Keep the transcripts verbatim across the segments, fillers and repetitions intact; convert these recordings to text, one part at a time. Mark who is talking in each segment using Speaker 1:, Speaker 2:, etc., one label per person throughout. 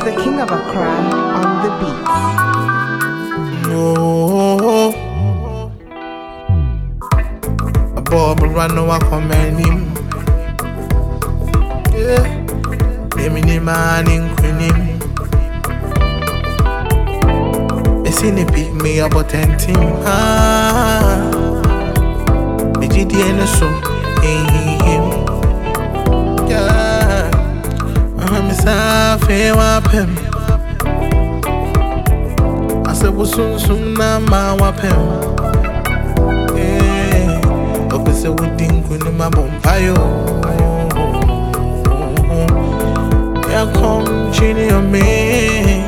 Speaker 1: the king of Accra on the beat.
Speaker 2: Oh, a bob run no one comment him. Yeah, me man in queen. They see pick me up a ten team. Ah, me G D N so him. Yeah, I'm a safe wapem. I said, "What's soon soon na ma wapem?" Yeah, up is a wedding queen in my bumpayo. Yeah, come chini on me.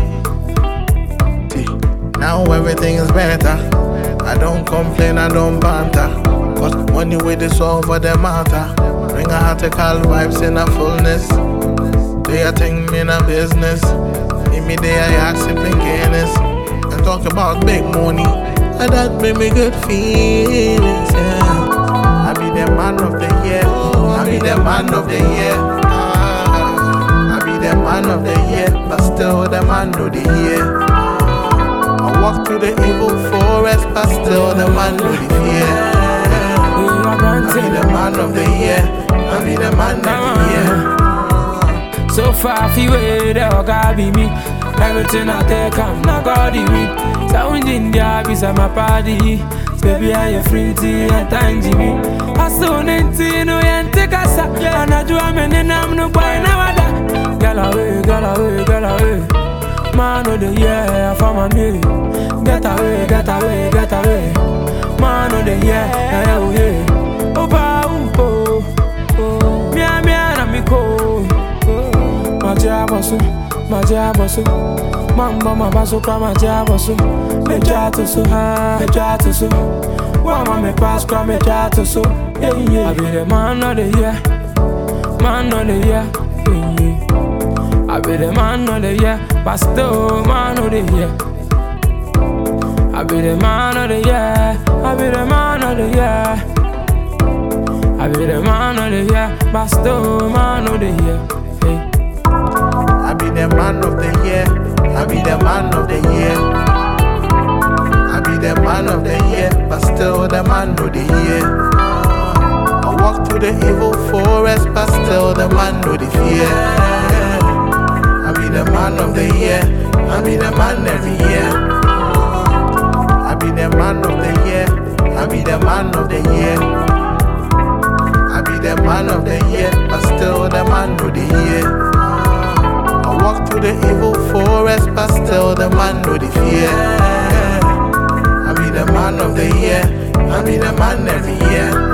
Speaker 2: Now everything is better. I don't complain, I don't banter. Cause money with is over the matter. Bring a heartical vibes in a fullness. They a thing me in a business. In me they I ask if in Guinness. And talk about big money. And that bring me good feelings, yeah. I be the man of the year. I be the man of the year. Ah, I be the man of the year. But still the man of the year. I walk through the evil forest, but still the man of the year. I be the man of the year. I be the man of the year.
Speaker 3: So far, if you wait, there gotta be me. Everything I take, I'm not gonna read. Sound in the abyss, I'm a party. Baby, I am free to and time Jimmy. I saw Nancy, no, and take a sack. And I do a man, and I'm no boy now. Get away, get away, get away. Man of the year, for my me. Get away, get away, get away. Man of the year, oh yeah. Opa, oh, oh, mia, mia, na mi ko. Maja bosu, maja bosu. Mamba, ma basu, kwa maja bosu. Me jato so, me jato so. Wama me pass, kwa me jato so. Yeah, yeah. I be the man of the year, man of the year. Yeah, yeah. I be the man of the year, but still man of the year. I be the man of the year, I be the man of the year. I be the man of the year, but still man of the year. Hey.
Speaker 2: I be the man of the year, I be the man of the year. I be the man of the year, but still the man of the year. I walk through the evil forest, but still the man of the fear. I be the man of the year. I be the man every year. I be the man of the year. I be the man of the year. I be the man of the year, but still the man of the year. I walk through the evil forest, but still the man of the fear. I be the man of the year. I be the man every year.